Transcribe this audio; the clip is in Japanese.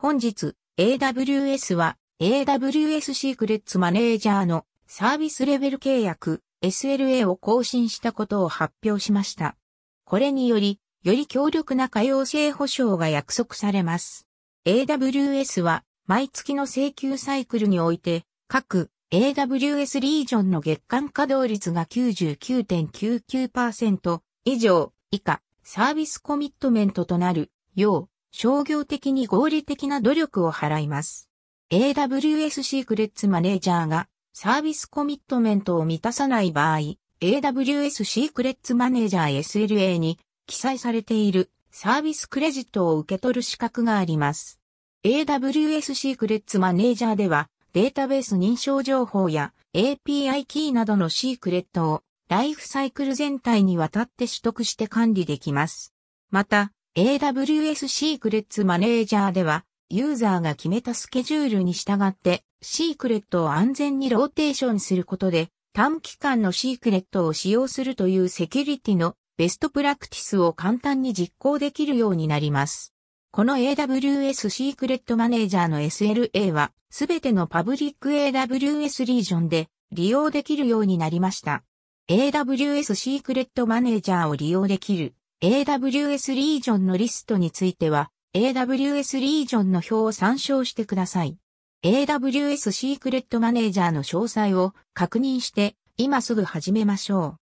本日、AWS は AWS シークレッツマネージャーのサービスレベル契約 SLA を更新したことを発表しました。これにより強力な可用性保証が約束されます。AWS は毎月の請求サイクルにおいて各 AWS リージョンの月間稼働率が 99.99% 以上以下サービスコミットメントとなるよう商業的に合理的な努力を払います。AWS シークレッツマネージャーがサービスコミットメントを満たさない場合、AWS シークレッツマネージャー SLA に記載されているサービスクレジットを受け取る資格があります。AWS シークレッツマネージャーではデータベース認証情報や API キーなどのシークレットをライフサイクル全体にわたって取得して管理できます。また、AWS シークレッツマネージャーでは、ユーザーが決めたスケジュールに従って、シークレットを安全にローテーションすることで、短期間のシークレットを使用するというセキュリティのベストプラクティスを簡単に実行できるようになります。この AWS シークレットマネージャーの SLA は、すべてのパブリック AWS リージョンで利用できるようになりました。AWS シークレットマネージャーを利用できるAWS リージョンのリストについては、AWS リージョンの表を参照してください。AWS シークレットマネージャーの詳細を確認して、今すぐ始めましょう。